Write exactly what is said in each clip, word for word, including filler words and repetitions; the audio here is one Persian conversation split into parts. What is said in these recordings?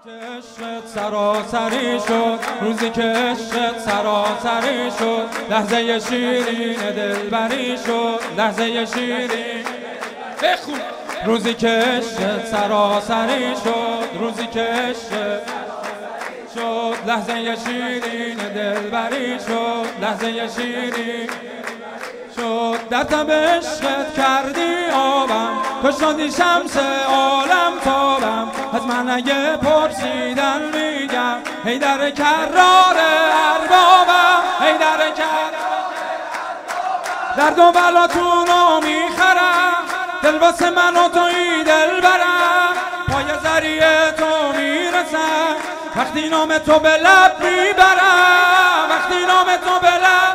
که عشقت سراسری شد، روزی که عشقت سراسری شد، لحظه شیرین دلبری شد، لحظه شیرین بخون. روزی که عشقت سراسری شد، روزی که عشقت شد، لحظه شیرین دلبری شد، لحظه شیرین شد. در تب عشقت کردی آبم، تو شدی شمس عالم تابم. از من اگه پرسیدن میگم حیدر کرار اربابم، حیدر کرار درد و بلاتونو میخرم، دل واسه من و توی دل برم. پای ذریع تو میرسم وقتی نام تو به لب میبرم، وقتی نام تو به لب.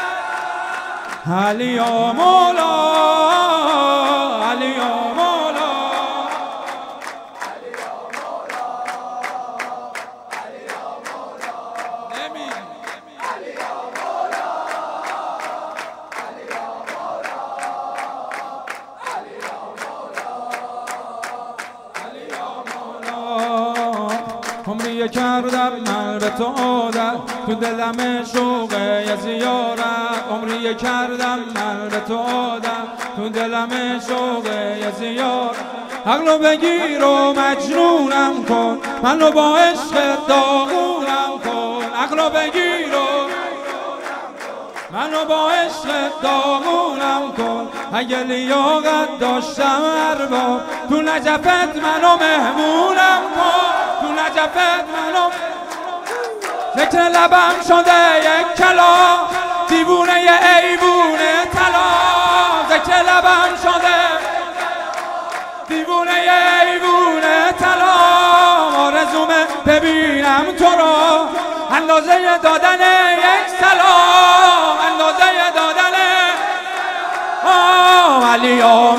علی یا مولا، علی یا مولا، علی یا مولا، علی یا مولا، نمی علی یا مولا، علی یا مولا، علی یا مولا، علی یا مولا. عمری کردم من به تو عادت، تو دلم شوق یه زیارت. عمری کردم من به تو عادت، تو دلم شوق یه زیارت. عقلو بگیر و مجنونم کن، منو با عشق داغونم کن. عقلو بگیر و منو با عشق داغونم کن. اگه لیاقت داشتم ارباب، تو نجفت منو مهمونم کن، تو نجفت منو. ذکر لبم شده یک کلا، دیوونه ی ایوونه طلا. ذکر لبم شده دیوونه ی ایوونه طلا. آرزومه ببینم تو را، اندازه دادن یک سلام، اندازه دادن. آه علی